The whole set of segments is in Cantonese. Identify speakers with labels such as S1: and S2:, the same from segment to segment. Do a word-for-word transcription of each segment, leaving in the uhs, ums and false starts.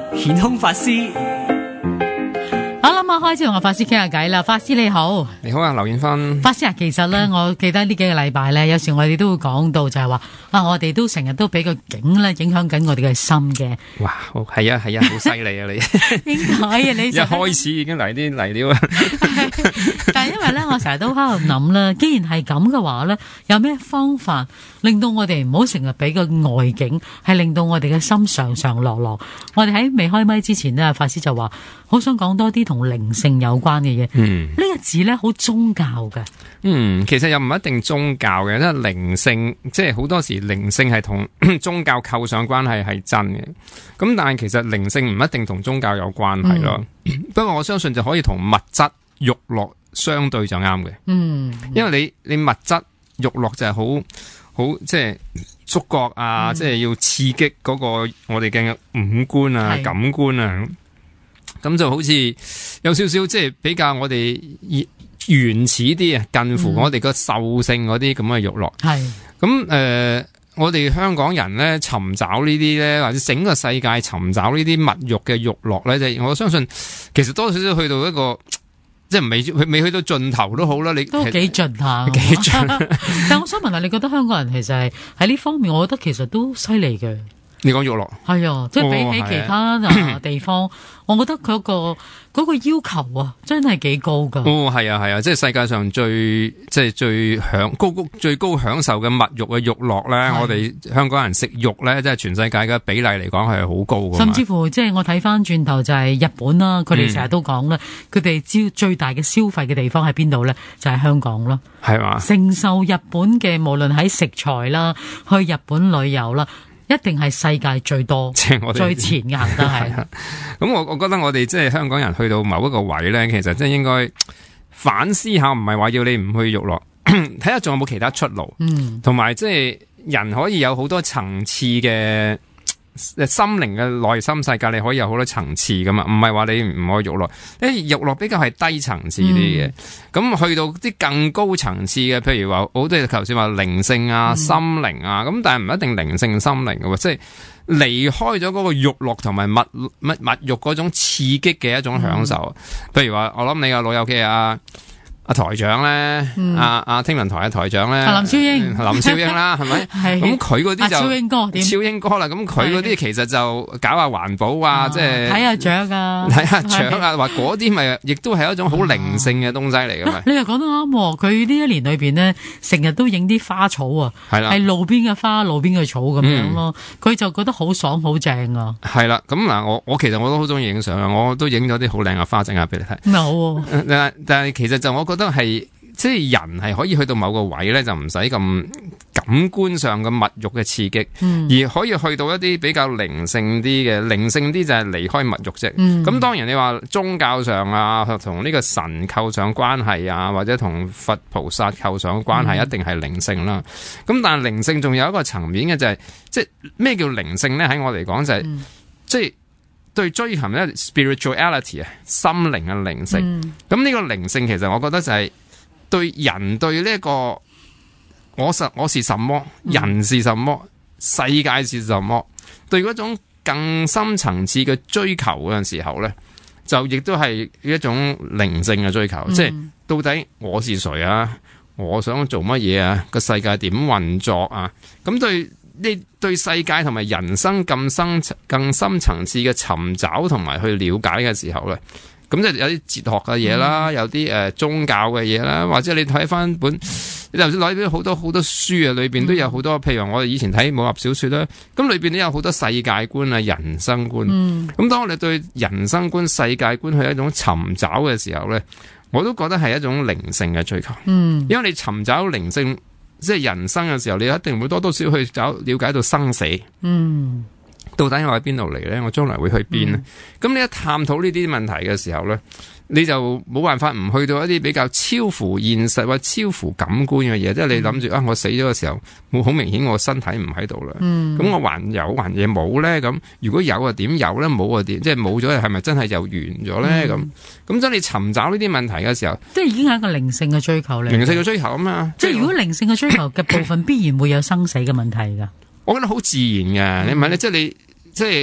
S1: 顯空法師。
S2: 好啦，咁啊開始同阿法師傾下偈啦。法師你好。
S3: 你好啊，劉艷芬。
S2: 法師啊，其實咧，我記得呢幾個禮拜咧，有時我哋都會講到就係話啊，我哋都成日都俾個景咧影響緊我哋嘅心嘅。
S3: 哇，係啊係啊，好犀利啊你！
S2: 點解啊？你
S3: 一開始已經嚟啲嚟料啊！
S2: 但係因為咧，我成日都喺度諗啦，既然係咁嘅話咧，有咩方法令到我哋唔好成日俾個外景，係令到我哋嘅心上上落落。我哋喺未開麥之前呢，法師就話好想講多啲同靈性有關嘅嘢。嗯，呢個字咧好宗教嘅。
S3: 嗯，其實又唔一定宗教嘅，因為靈性即係好多時靈性係同宗教構上關係係真嘅。咁但係其實靈性唔一定同宗教有關係咯。嗯、不過我相信就可以同物質欲樂相對就啱嘅。嗯，因為你你物質欲樂就係好好即係觸覺啊，嗯、即係要刺激嗰個我哋嘅五官啊、是感官啊。咁就好似有少少即係比較我哋原始啲啊，近乎我哋個獸性嗰啲咁嘅欲樂。係咁誒，我哋香港人咧尋找呢啲咧，或者整個世界尋找呢啲物欲嘅欲樂咧，就係、我相信其實多少少去到一個即係未未未去到盡頭都好啦。你
S2: 都幾盡下，
S3: 幾盡。
S2: 但係我想問下，你覺得香港人其實係喺呢方面，我覺得其實都犀利嘅。
S3: 你講欲樂
S2: 係啊，即係比起其他啊地方，哦、我覺得佢、嗰個嗰、嗰個要求啊，真係幾高噶。
S3: 哦，係啊，係啊，即係世界上最即係最享高高最高享受嘅物欲嘅欲樂咧，啊、我哋香港人食肉咧，即係全世界嘅比例嚟講係好高噶。
S2: 甚至乎即係我睇翻轉頭就係日本啦，佢哋成日都講啦，佢哋招最大嘅消費嘅地方喺邊度咧？就係、係、香港咯，係嘛？承受日本嘅無論喺食材啦，去日本旅遊啦。一定係世界最多，我最前嘅行得係。
S3: 咁我我覺得我哋即係香港人去到某一個位咧，其實真係應該反思下，唔係話要你唔去欲樂，睇下仲有冇其他出路。嗯，同埋即係人可以有好多層次嘅心靈嘅內心世界，你可以有好多層次噶嘛，唔係話你唔愛欲樂。誒，欲樂比較係低層次啲嘅，咁、嗯、去到啲更高層次嘅，譬如話好多頭先話靈性啊、嗯、心靈啊，咁但係唔一定靈性心靈嘅，即係離開咗嗰個欲樂同埋物物物欲嗰種刺激嘅一種享受。嗯、譬如話，我諗你個老友記啊。阿台長咧，阿阿天文台嘅台長咧，
S2: 林超英，
S3: 林超英啦，係咪？係。咁佢嗰啲就
S2: 超英哥點？
S3: 超英哥啦，咁佢嗰啲其實就搞下環保啊，即係
S2: 睇下雀啊，
S3: 睇下雀啊，話嗰啲咪亦都係一種好靈性嘅東西嚟噶嘛。
S2: 你又講得啱，佢呢一年裏邊咧，成日都影啲花草啊，係啦，係路邊嘅花、路邊嘅草咁樣咯，佢就覺得好爽、好正啊。係啦，
S3: 咁嗱，我我其實我都好中意影相啊，我都影咗啲好靚嘅花整下俾你睇。
S2: 好，
S3: 但但係其實就我覺得。都係即係人係可以去到某個位咧，就唔使咁感官上嘅物欲嘅刺激，嗯、而可以去到一啲比較靈性啲嘅，靈性啲就係離開物欲啫。咁、嗯、當然你話宗教上啊，同呢個神構上關係啊，或者同佛菩薩構上關係，一定係靈性啦。咁、嗯、但係靈性仲有一個層面嘅就係、是，即係咩叫靈性咧？喺我嚟講就係、是，嗯、即係。對追求咧 spirituality 啊，心靈嘅靈性。咁呢、嗯、個靈性其實我覺得就係對人對呢一個我實我是什麼，嗯、人是什麼，世界是什麼，對嗰種更深層次嘅追求嗰陣時候咧，就亦都係一種靈性嘅追求。嗯、即係到底我是誰啊？我想做乜嘢啊？個世界點運作啊？咁對。呢對世界同埋人生咁深更深層次嘅尋找同埋去了解嘅時候咧，咁就有啲哲學嘅嘢啦，嗯、有啲誒、呃、宗教嘅嘢啦，或者你睇翻本，你就算攞啲好多好多書啊，裏邊都有好多，譬如我哋以前睇武俠小說啦，咁裏邊都有好多世界觀啊、人生觀。咁、嗯、當我哋對人生觀、世界觀去一種尋找嘅時候咧，我都覺得係一種靈性嘅追求。嗯，因為你尋找靈性。即係人生嘅時候，你一定會多多少少去找了解到生死。嗯，到底我喺邊度嚟咧？我將來會去邊咧？咁、嗯、你一探討呢啲問題嘅時候咧，你就冇辦法唔去到一啲比較超乎現實或超乎感官嘅嘢。即係你諗住啊，我死咗嘅時候，冇好明顯我身體唔喺度啦。嗯，咁我還有還嘢冇咧？咁如果有啊，點有咧？冇啊點？即係冇咗，係咪真係又完咗咧？咁咁即係你尋找呢啲問題嘅時候，即係已經係一個靈性嘅追求嚟。靈性嘅追求啊嘛，即係如果靈性嘅追求嘅部分，必然會有生死嘅問題噶。我覺得好自然嘅，你唔係咧，即係你即係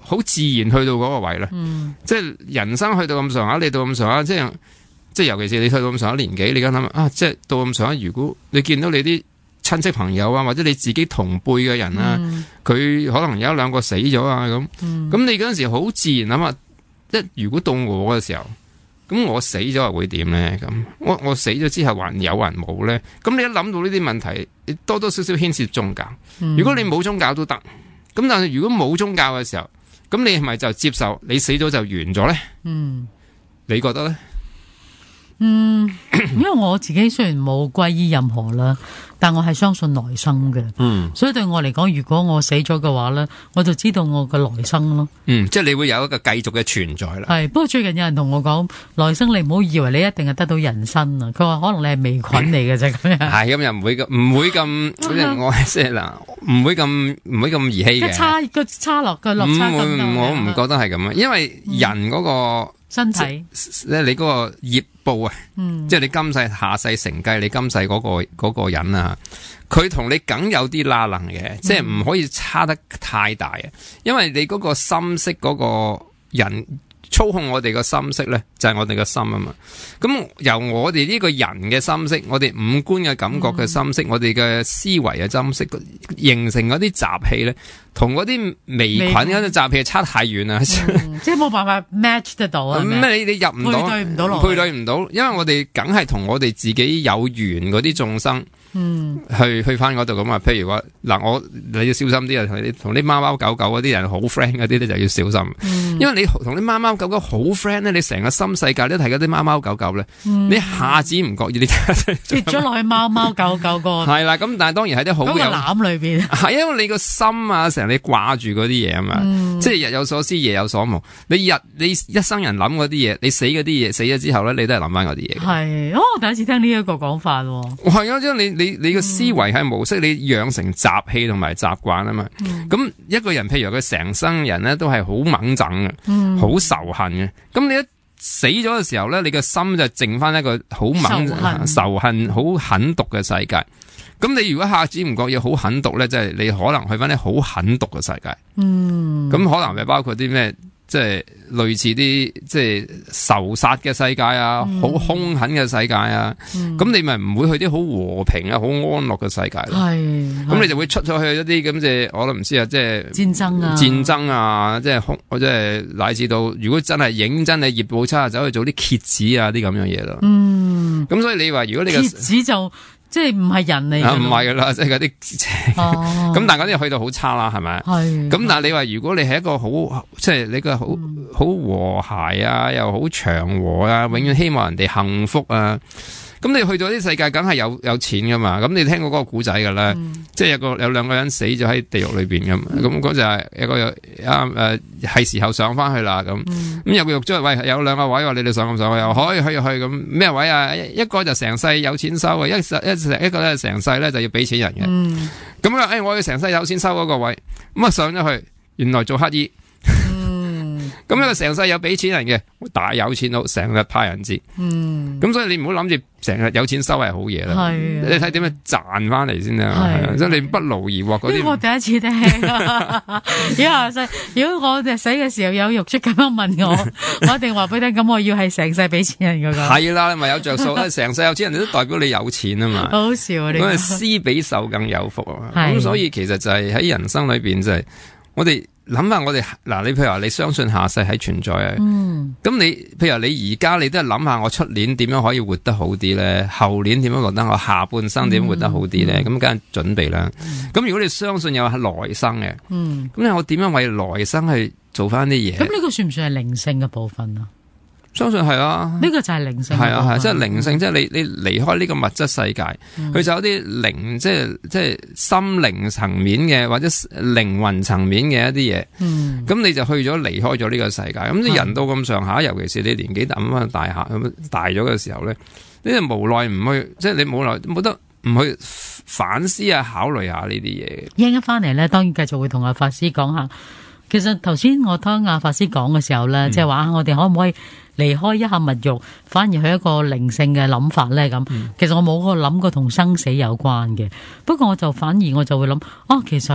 S3: 好自然去到嗰個位咧。
S2: 嗯、
S3: 即係人生去到咁上下，你到咁上下，即係即係尤其是你去到咁上下年紀，你而家諗啊，即係到咁上下，如果你見到你啲親戚朋友啊，或者你自己同輩嘅人啊，佢、嗯、可能有一兩個死咗啊，咁，咁、嗯、你嗰陣時好自然諗下，即係如果到我嘅時候，咁我死咗又會點咧？咁我我死咗之後還有還冇咧？咁你一諗到呢啲問題，你多多少少牽涉宗教。如果你冇宗教都得，咁但係如果冇宗教嘅時候，咁你係咪就接受你死咗就完咗咧？嗯，你覺得咧？
S2: 嗯，因為我自己雖然冇皈依任何啦，但我係相信來生嘅。嗯，所以對我嚟講，如果我死咗嘅話咧，我就知道我嘅來生咯。
S3: 嗯，即係你會有一個繼續嘅存在啦。
S2: 係，不過最近有人同我講，來生你唔好以為你一定係得到人生啊。佢話可能你係微菌嚟嘅啫，咁樣。係咁又唔會咁，唔會咁，我即係嗱，唔會咁，唔會咁兒戲嘅。差個差落個落差咁多。唔會，我唔覺得係咁啊，因為人嗰個。嗯身體咧，你嗰個業報啊，嗯、即係你今世下世承繼你今世嗰、嗰個、嗰個人啊，佢同你梗有啲拉能嘅，嗯、即係唔可以差得太大啊，因為你嗰個心識嗰個人操控我哋個心識咧，就係、是、我哋個心啊嘛。咁由我哋呢個人嘅心識，我哋五官嘅感覺嘅心識，嗯、我哋嘅思維嘅心識，形成嗰啲雜氣咧。同嗰啲微菌嗰啲雜氣差太遠啦， 嗯、即係冇辦法 match 得到啊！
S3: 咩你你入唔到，配對唔到落，配對唔到，因為我哋梗係同我哋自己有緣嗰啲眾生，嗯，去去翻嗰度咁啊。譬如話嗱，我你要小心啲啊，你同啲貓貓狗狗嗰啲人好 friend 嗰啲咧就要小心，嗯、因為你同啲貓貓狗狗好 friend 咧，你成個心世界都睇嗰啲貓貓狗狗咧，嗯、你一下子唔覺意你跌
S2: 咗落去貓貓狗狗個
S3: 係啦。咁但係當然係啲好有
S2: 籃裏邊，
S3: 係因為你個心啊成。你掛住嗰啲嘢啊嘛，嗯、即係日有所思夜有所夢。你日你一生人諗嗰啲嘢，你死嗰啲嘢死咗之後咧，你都係諗翻嗰啲嘢。係，
S2: 哦，我第一次聽呢一個講法。
S3: 係啊，因為你你你個思維係模式，嗯、你養成習氣同埋習慣啊嘛。咁、嗯、一個人，譬如佢成生人咧都係好猛憎嘅，好、嗯、仇恨嘅。咁你一死咗嘅時候咧，你個心就剩翻一個好猛仇恨、好狠毒嘅世界。咁你如果下次唔覺意好狠毒咧，即係你可能去翻啲好狠毒嘅世界。嗯，咁可能係包括啲咩，即係類似啲即係仇殺嘅世界啊，好兇狠嘅世界啊。咁你咪唔會去啲好和平啊、好安樂嘅世界咯。係，咁你就會出咗去一啲咁嘅，我都唔知啊，即係戰爭啊、戰爭啊，即係兇，即係乃至到如果真係認真係業報差，走去做啲蠍子啊啲咁樣嘢咯。嗯，咁所以你話如果你嘅蠍子就。即係唔係人嚟嘅，唔係噶啦，即係嗰啲，咁但係嗰啲去到好差啦，係咪？係。咁但係你話如果你係一個好，即係你個好好和諧啊，又好祥和啊，永遠希望人哋幸福啊。咁你去到啲世界，梗係有有錢噶嘛？咁你聽過嗰個古仔噶啦，嗯、即係有個有兩個人死咗喺地獄裏邊咁，咁嗰就係有個啊誒係時候上翻去啦咁。咁、嗯、有個獄卒喂，有兩個位話你哋上咁上去，又可以可以去咁咩位啊？一個就成世有錢收嘅，一一一個咧成世咧就要俾錢人嘅。咁啊、嗯，誒我要成世有錢收嗰個位，咁啊上咗去，原來做乞衣。咁呢個成世有俾錢人嘅，大有錢佬，成日派人知。嗯，咁所以你唔好諗住成日有錢收係好嘢啦。係，你睇點樣賺翻嚟先啊？係，即係你不勞而獲嗰啲。我第一次聽。如果世，如果我哋死嘅時候有獄卒咁樣問我，我一定話俾你聽，咁我要係成世俾錢人嗰個。係啦，你咪有着數啦。成世有錢人，你都代表你有錢啊嘛。好笑啊！呢個施比受更有福啊嘛。咁所以其實就係喺人生裏邊就係我哋。諗下我哋嗱，你譬如話你相信下世係存在啊，咁、嗯、你譬如話你而家你都係諗下我出年點樣可以活得好啲咧，後年點樣覺得我下半生點樣活得好啲咧，咁梗係準備啦。咁、嗯、如果你相信有來生嘅，咁、嗯、我點樣為來生去做翻啲嘢？咁呢個算唔算係靈性嘅部分啊？相信係啊，呢個就係靈性，係啊係，即係靈性，即係你你離開呢個物質世界，佢、嗯、就有啲靈，即係即係心靈層面嘅或者靈魂層面嘅一啲嘢。嗯，咁你就去咗離開咗呢個世界。咁你人到咁上下，尤其是你年紀咁啊大下咁大咗嘅時候咧，你就無奈唔去，即係你無奈冇得唔去反思啊，考慮下呢啲嘢。一陣翻嚟咧，當然繼續會同阿法師講下。其實頭先我聽阿法師講嘅時候咧，即係話我哋可唔可以離開一下物欲，反而去一個靈性嘅諗法咧？咁，其實我冇個諗過同生死有關嘅。不過我就反而我就會諗，哦，其實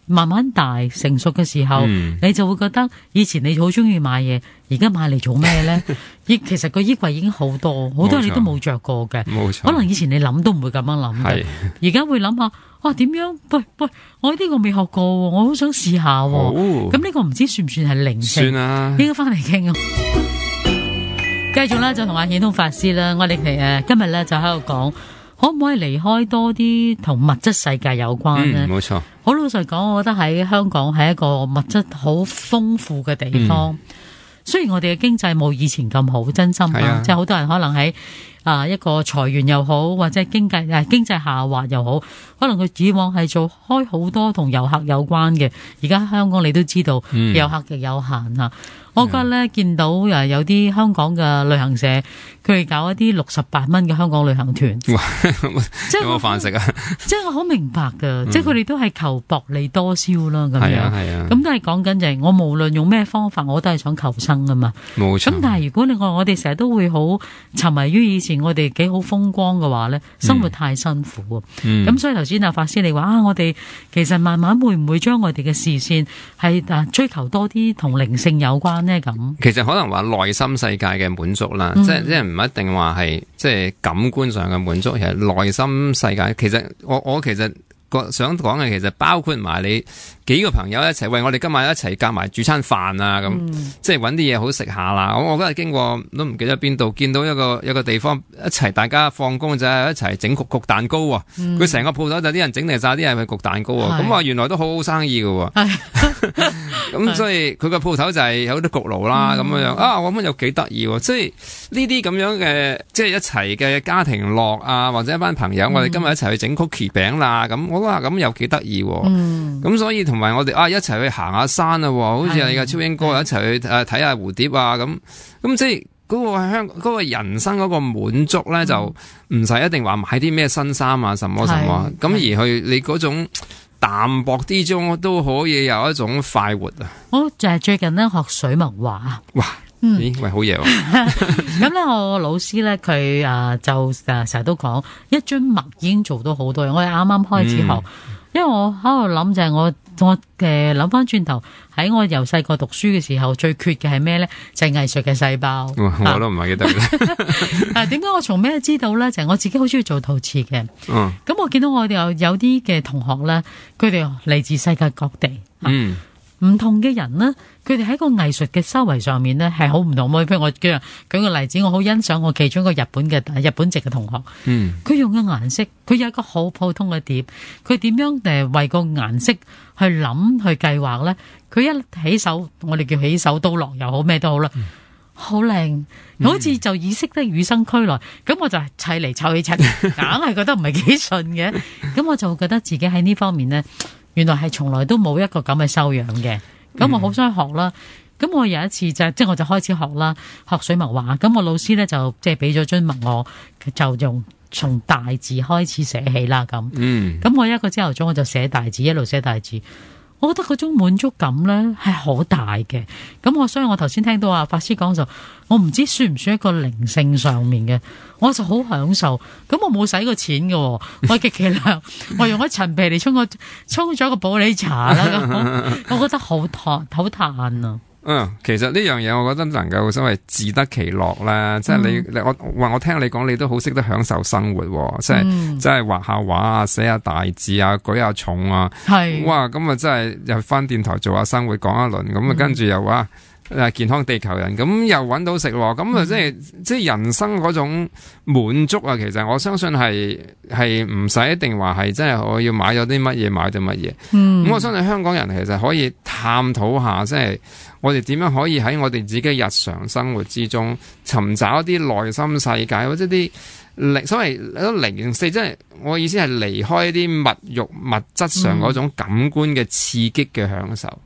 S2: 慢慢大成熟嘅時候，
S3: 嗯、
S2: 你就會覺得以前你好中意買嘢，而家買嚟做咩咧？亦其實個衣櫃已經好多，好多你都冇着過嘅。
S3: 冇錯，
S2: 可能以前你諗都唔會咁樣諗嘅，而家會諗下，哇點樣？喂喂，我呢個未學過，我好想試下。咁呢、哦、個唔知算唔算係靈性？
S3: 算啦，
S2: 應該翻嚟傾啊！繼續啦，就同阿顯通法師啦，我哋其實今日咧就喺度講。可唔可以離開多啲同物質世界有關呢？
S3: 嗯，冇錯。
S2: 好老實講，我覺得喺香港係一個物質好豐富嘅地方。嗯、雖然我哋嘅經濟冇以前咁好，真心啊，即係好多人可能喺啊一個裁員又好，或者經濟誒經濟下滑又好，可能佢以往係做開好多同遊客有關嘅，而家香港你都知道，嗯、遊客極有限啊。我覺得咧，見到誒有啲香港嘅旅行社，佢哋搞一啲六十八蚊嘅香港旅行團，即係
S3: 有冇飯食啊？
S2: 即係我好明白噶，嗯、即係佢哋都係求薄利多銷啦，咁樣。咁都係講緊就係我無論用咩方法，我都係想求生噶嘛。冇錯。咁但係如果你話我哋成日都會好沉迷於以前我哋幾好風光嘅話咧，生活太辛苦啊。咁、嗯、所以頭先阿法師你話啊，我哋其實慢慢會唔會將我哋嘅視線係誒追求多啲同靈性有關？
S3: 其實可能話內心世界嘅滿足啦，嗯、即係即係唔一定話係即係感官上嘅滿足，其實內心世界其實我我其實想講嘅其實包括埋你幾個朋友一齊，喂，我哋今晚一齊夾埋煮餐飯啊，咁、嗯、即係搵啲嘢好食下啦。我我嗰日經過都唔記得邊度，見到一個一個地方一齊大家放工就一齊整焗焗蛋糕啊。佢成、嗯、個鋪頭就啲人整嚟晒啲人去焗蛋糕啊。咁啊是原來都好好生意噶。咁所以佢個鋪頭就係有啲焗爐啦，咁樣樣啊，我諗又幾得意。即係呢啲咁樣嘅，即係一齊嘅家庭樂啊，或者一班朋友，嗯、我哋今日一齊去整曲奇餅啦。咁我話咁又幾得意。咁、嗯、所以同埋我哋啊一齊去行下山啊，好似你嘅超英哥一齊去誒睇下蝴蝶啊，咁咁即係嗰個香嗰個人生嗰個滿足咧，嗯、就唔使一定話買啲咩新衫啊，什麼什麼，咁而去你嗰種淡薄之中都可以有一種快活啊！
S2: 我就係最近咧學水墨畫，
S3: 哇！嗯、咦喂，好嘢喎！
S2: 咁咧，我老師咧佢啊就誒成日都講一樽墨已經做到好多嘢。我係啱啱開始學，嗯、因為我喺度諗就係我我誒諗翻轉頭喺我由細個讀書嘅時候最缺嘅係咩咧？就係藝術嘅細胞。
S3: 我都唔係記得嘅。
S2: 啊，點解我從咩知道咧？就係、是、我自己好中意做陶瓷嘅。嗯。咁我見到我哋有有啲嘅同學咧，佢哋嚟自世界各地。嗯。唔同嘅人呢，佢哋喺個藝術嘅修為上面呢係好唔同。譬如我舉舉個例子，我好欣賞我其中一個日本嘅日本籍嘅同學。嗯，佢用嘅顏色，佢有一個好普通嘅碟，佢點樣誒為個顏色去諗去計劃呢？佢一起手，我哋叫起手刀落又好咩都好啦，好靚，好似就意識得與生俱來。咁、嗯、我就砌嚟湊去砌，硬係覺得唔係幾順嘅。咁我就覺得自己喺呢方面呢。原來係從來都冇一個咁嘅修養嘅，咁我好想學啦。咁、嗯、我有一次就即係我就開始學啦，學水墨畫。咁我老師咧就即係俾咗樽墨我，就用從大字開始寫起啦。咁，咁、嗯、我一個朝頭早我就寫大字，一路寫大字。我覺得嗰種滿足感咧係好大嘅。咁我所以我頭先聽到阿法師講就，我唔知算唔算一個靈性上面嘅，我就好享受。咁我冇使過錢嘅，我極其量我用咗陳皮嚟沖個沖咗個普洱茶啦。咁我覺得好嘆好嘆啊！
S3: 嗯，其實呢樣嘢我覺得能夠所謂自得其樂啦，即係你、嗯、我話我聽你講，你都好識得享受生活，即係、嗯、即係畫下畫啊，寫下大字啊，舉下重啊，係是哇，咁啊真係又翻電台做下生活講一輪，咁啊跟住又話誒健康地球人，咁又搵到食，咁啊即係即係人生嗰種滿足啊，其實我相信係係唔使一定話係真係我要買咗啲乜嘢買咗乜嘢，咁、嗯、我相信香港人其實可以探討下，即係。我哋點樣可以喺我哋自己日常生活之中尋找一啲內心世界，或者啲靈所謂靈性，即係我意思係離開一啲物欲物質上嗰種感官嘅刺激嘅享受。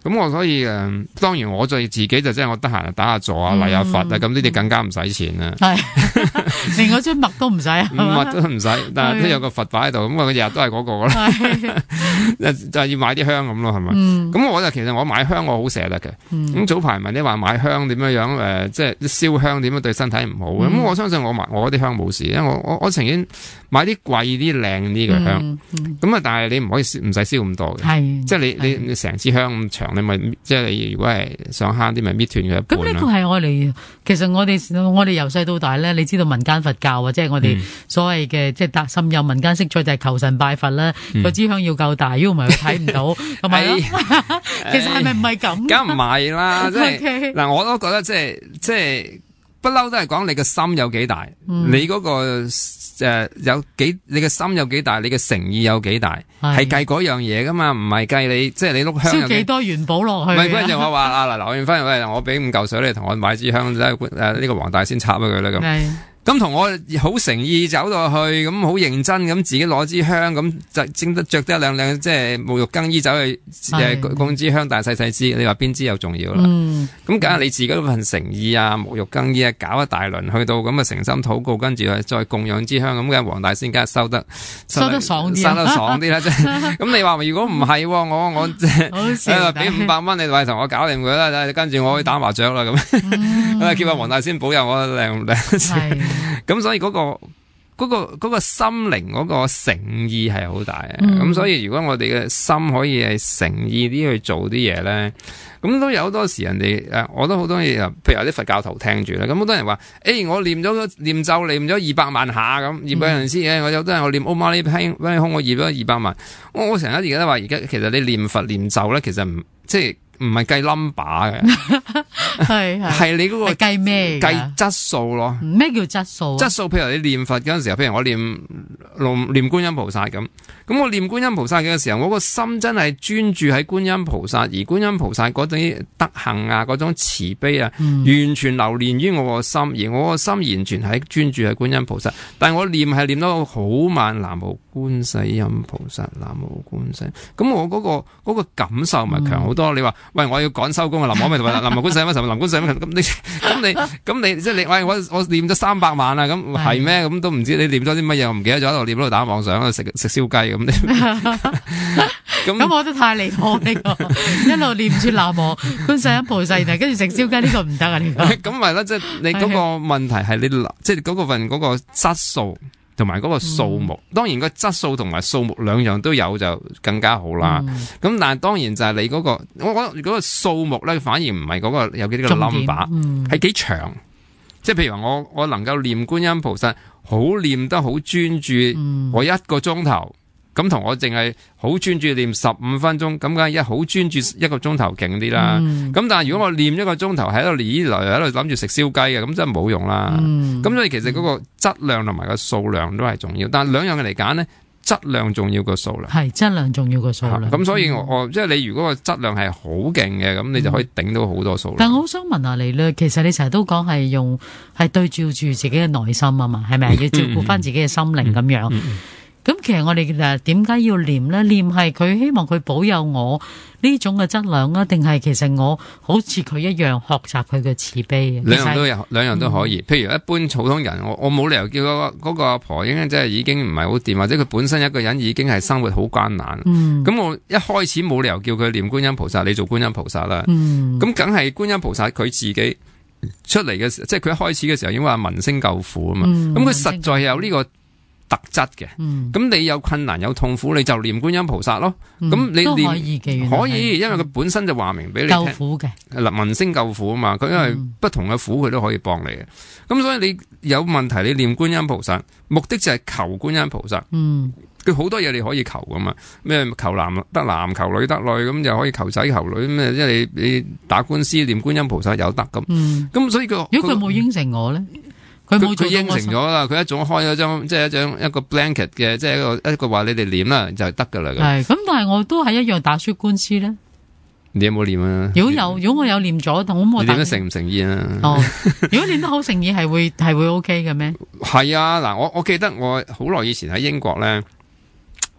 S3: 咁我所以誒、呃，當然我對自己就即係我得閒就打下坐啊、禮下佛啊，咁呢啲更加唔使錢啦。係，
S2: 連嗰張墨都唔使啊，
S3: 墨都唔使，但係都有個佛擺喺度，咁我日日都係嗰個啦。就係要買啲香咁咯，係咪？咁、嗯、我就其實我買香我好捨得嘅。咁、嗯、早排問你話買香點樣樣誒、呃，即係燒香點樣對身體唔好咁、嗯、我相信我買我啲香冇事，因為我我我情願買啲貴啲靚啲嘅香。咁、嗯、啊、嗯，但係你唔可以唔使燒咁多嘅，即係你你你成支香咁長，你咪即係你如果係想慳啲，咪搣斷佢一半。咁呢個係我哋其實我哋我哋由細到大咧，你知道民間佛教啊，即係我哋所謂嘅、嗯、即係達深有民間色彩就係求神拜佛啦，個、嗯、支香要夠大，如果唔係佢睇唔到，同埋咯。其實係咪唔係咁？梗唔係啦，即係嗱，okay. 我都覺得即係即係不嬲都係講你嘅心有幾大，嗯、你嗰、那個誒、呃、有幾，你嘅心有幾大，你嘅誠意有幾大，係計嗰樣嘢噶嘛，唔係計你即係你碌香燒幾多元寶落去。唔係嗰陣我話啊嗱，劉遠芬，喂，我俾五嚿水你同我買支香，誒誒呢個黃大仙插咗佢啦咁。咁同我好誠意走到去，咁好認真咁自己攞支香，咁就整得着得一兩兩，即係沐浴更衣走去誒供支香，但係細細支，你話邊支又重要啦？咁梗係你自己嗰份誠意啊，沐浴更衣啊，搞一大輪，去到咁啊誠心禱告，跟住再供養支香，咁嘅黃大仙梗係收得收得，收得爽啲，收得爽啲啦！即係咁你話如果唔係，我我即係俾五百蚊你話同我搞掂佢啦，跟住我去打麻雀啦咁，嗯、叫阿黃大仙保佑我靚唔靚？咁所以嗰、嗰個嗰、嗰個、嗰個心靈嗰個誠意係好大嘅，咁、嗯、所以如果我哋嘅心可以係誠意啲去做啲嘢咧，咁都有好多時人哋誒，我都好多嘢，譬如有啲佛教徒聽住咧，咁好多人話，誒、欸，我念咗念咒念咗二百萬下咁，二百人先嘅，我有啲人我念 Om Mani Padme Hum 我念咗二百萬，我我成日而家都話，而家其實你念佛念咒咧，其實唔即係。唔係計 number 嘅，係係你嗰個計咩？計質素咯。咩叫質素？質素，譬如你念佛嗰陣時候，譬如我念念觀音菩薩咁，咁我念觀音菩薩嘅時候，我個心真係專注喺觀音菩薩，而觀音菩薩嗰啲德行啊，嗰種慈悲啊，嗯、完全流連於我個心，而我個心完全係專注喺觀音菩薩。但係我念係念得好慢，南無觀世音菩薩，南無觀世音。咁我嗰、嗰個、嗰個感受咪強好多？嗯、你話？喂，我要趕收工啊！林我咪同埋林無觀世音，林觀世音咁你咁你咁你即係你喂我我念咗三百萬啊！咁係咩？咁都唔知你念咗啲乜嘢？我唔記得咗喺度念喺度打妄想，食食燒雞咁。咁咁我都太離譜呢個，一路念住南無觀世音菩薩，然後跟住食燒雞呢個唔得啊！呢個咁咪啦，即係你嗰個問題係你即係嗰個份嗰個質素。同埋嗰個數目，嗯、當然個質素同埋數目兩樣都有就更加好啦。咁、嗯、但係當然就係你嗰、嗰個，我覺得如果個數目咧，反而唔係嗰個有幾多個 number，係幾長。即係譬如話我我能夠念觀音菩薩，好念得好專注，嗯、我一個鐘頭。咁同我淨係好專注念十五分鐘，咁梗係一好專注一個鐘頭勁啲啦。咁、嗯、但係如果我念一個鐘頭喺度嚟嚟喺度諗住食燒雞嘅，咁真係冇用啦。咁、嗯、所以其實嗰個質量同埋個數量都係重要，但係兩樣嘅嚟揀呢，質量重要過數量。係質量重要過數量。咁所以我我即係你如果個質量係好勁嘅，咁你就可以頂到好多數量。但我好想問下你咧，其實你成日都講係用係對照住自己嘅內心啊嘛，係咪要照顧翻自己嘅心靈咁樣？嗯嗯嗯咁其實我哋誒點解要念咧？念係佢希望佢保佑我呢種嘅質量啊，定係其實我好似佢一樣學習佢嘅慈悲？兩樣都有，兩樣都可以。嗯、譬如一般普通人，我我冇理由叫嗰、嗰個阿婆，應該真係已經唔係好掂，或者佢本身一個人已經係生活好艱難。咁、嗯、我一開始冇理由叫佢念觀音菩薩，你做觀音菩薩啦。咁梗係觀音菩薩佢自己出嚟嘅時候，即係佢一開始嘅時候，應該話聞聲救苦啊嘛。咁、嗯、佢實在有呢、呢個。特質嘅，咁、嗯、你有困難有痛苦，你就念觀音菩薩咯。咁、嗯、你念可以嘅，可以，因為佢本身就話明俾你聽，救苦嘅，嗱聞聲救苦啊嘛。佢因為不同嘅苦，佢都可以幫你嘅。咁、嗯、所以你有問題，你念觀音菩薩，目的就係求觀音菩薩。嗯，佢好多嘢你可以求噶嘛，咩求男得男，求女得女，咁又可以求仔求女，咁即係你你打官司念觀音菩薩有得咁。嗯，咁所以佢如果佢冇應承我咧？佢冇佢應承咗啦，佢一種開咗張，即係一張一個 blanket 嘅，即係一個一個話你哋念啦，就係得噶啦。係咁，但係我都係一樣打輸官司咧。你有冇念啊？如果有，如果我有念咗，咁我你念得誠唔誠意啊？哦，如果念得好誠意，係會係會 OK 嘅咩？係啊，嗱，我我記得我好耐以前喺英國咧，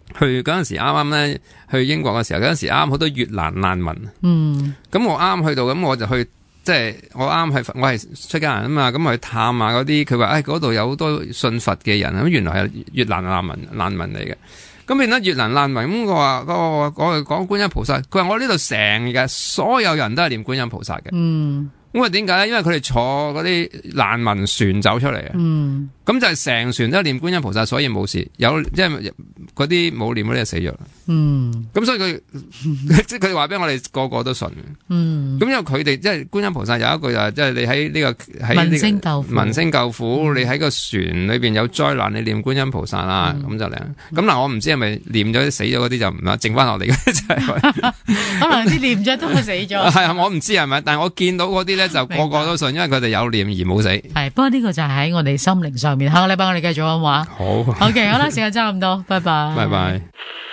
S3: 去嗰陣時啱啱咧去英國嘅時候，嗰陣時啱好多越南難民。
S2: 嗯，
S3: 咁我啱去到，咁我就去，即係我啱係我係出家人啊嘛，咁我去探下嗰啲，佢話誒嗰度有好多信佛嘅人，咁原來係越南難民難民嚟嘅。咁變咗越南難民，咁我話嗰個我講觀音菩薩，佢話我呢度成日所有人都係念觀音菩薩嘅。
S2: 嗯，
S3: 咁啊點解咧？因為佢哋坐嗰啲難民船走出嚟啊。嗯，咁就係成船都係念觀音菩薩，所以冇事。有即係嗰啲冇念嗰啲就死咗啦。嗯，咁所以佢即係佢話俾我哋個個都信。嗯，咁因為佢哋即係觀音菩薩有一句就係，即係你喺呢個喺
S2: 民聲救苦，
S3: 民聲救苦，你喺個船裏邊有災難，你念觀音菩薩啦，咁就靚。咁嗱，我唔知係咪念咗死咗嗰啲就唔啦，剩翻落嚟嘅就係
S2: 可能啲念咗都死咗。係
S3: 啊，我唔知係咪，但係我見到嗰啲咧就個個都信，因為佢哋有念而冇死。
S2: 係，不過呢個就係喺我哋心靈上面。下個禮拜我哋繼續講話。
S3: 好。
S2: OK，好啦，時間差唔多，拜拜。
S3: 拜拜。